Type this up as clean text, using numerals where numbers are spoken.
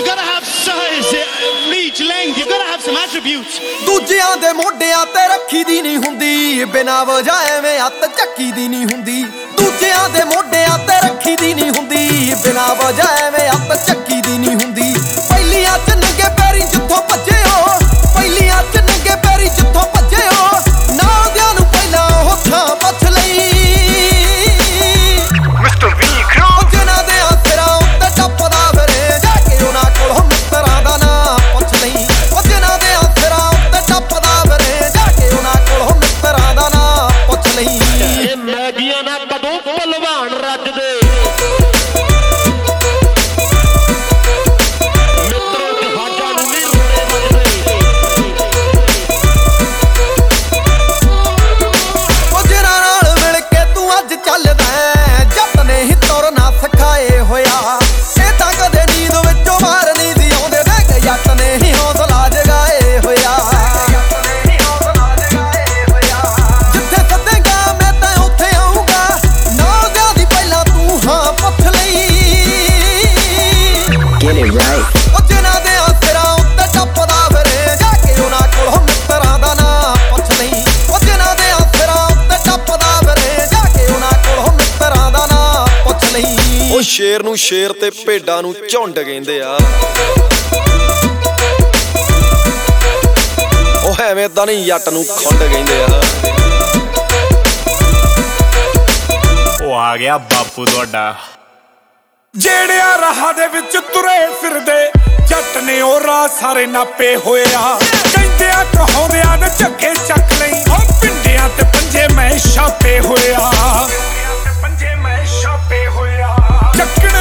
You gotta have size, reach, length. You gotta have some attributes. ਦੂਜਿਆਂ ਦੇ ਮੋਢਿਆਂ ਤੇ ਰੱਖੀ ਦੀ ਨਹੀਂ ਹੁੰਦੀ, ਬਿਨਾਂ ਵਜ੍ਹਾ ਐਵੇਂ ਹੱਥ ਚੱਕੀ ਦੀ ਨਹੀਂ ਹੁੰਦੀ। ਦੂਜਿਆਂ ਦੇ ਮੋਢਿਆਂ ਤੇ ਰੱਖੀ ਦੀ ਨਹੀਂ ਹੁੰਦੀ, ਬਿਨਾਂ ਵਜ੍ਹਾ ਐਵੇਂ ਹੱਥ ਚੱਕੀ ਦੀ ਨਹੀਂ ਹੁੰਦੀ। ਪਹਿਲੀਆਂ ਚ ਨੰਗੇ ਪੈਰੀ ਜਿੱਥੋਂ ਭੱਜੇ ਹੋ, ਪਹਿਲੀਆਂ ਚ ਨੰਗੇ ਪੈਰੀ ਜਿੱਥੋਂ ਭੱਜੇ ਹੋ, ਨਾਂਦਿਆਂ ਨੂੰ ਪਹਿਲਾਂ ਉਹ ਥਾਂ ਪੁੱਛ ਲਈ। ਮਿਸਟਰ ਵਿਕਰਮ ਜਿਨ੍ਹਾਂ ਦੇ ਸਿਰਾਂ ਉੱਤੇ ਟੱਪਦਾ ਫਿਰੇ, ਜਾ ਕੇ ਉਹਨਾਂ ਕੋਲੋਂ ਮਿੱਤਰਾਂ ਦਾ ਨਾਂ ਪੁੱਛ ਲਈ। ਉਹ ਜਿਨ੍ਹਾਂ ਦੇ ਸਿਰਾਂ ਉੱਤੇ ਟੱਪਦਾ ਫਿਰੇ, ਜਾ ਕੇ ਉਹਨਾਂ ਕੋਲੋਂ ਮਿੱਤਰਾਂ ਦਾ ਨਾਂ ਪੁੱਛ ਲਈ। ਇਹ ਮੈਗੀਆਂ ਨਾ ਕਦੋਂ ਭਲਵਾਨ ਰੱਜਦੇ ਸ਼ੇਰ ਨੂੰ ਸ਼ੇਰ ਤੇ ਭੇਡਾਂ ਨੂੰ ਝੁੰਡ ਕਹਿੰਦੇ ਆ। ਉਹ ਐਵੇਂ ਤਾਂ ਨਹੀਂ ਜੱਟ ਨੂੰ ਖੁੰਡ ਕਹਿੰਦੇ ਆ। ਉਹ ਆ ਗਿਆ ਬਾਪੂ ਤੁਹਾਡਾ। ਜਿਹੜਿਆਂ ਰਾਹਾਂ ਦੇ ਵਿੱਚ ਤੁਰੇ ਫਿਰਦੇ ਜੱਟ ਨੇ ਉਹ ਰਾਹ ਸਾਰੇ ਨਾਪੇ ਹੋਇਆ। ਕਹਿੰਦਿਆਂ ਕਹਾਉਂਦਿਆਂ ਨੇ ਝੱਗੇ ਚੱਕ ਲਈ, ਉਹ ਪਿੰਡਿਆਂ ਤੇ ਪੰਜੇ ਮੈਂ ਛਾਪੇ ਹੋਇਆ। ਚੱਕ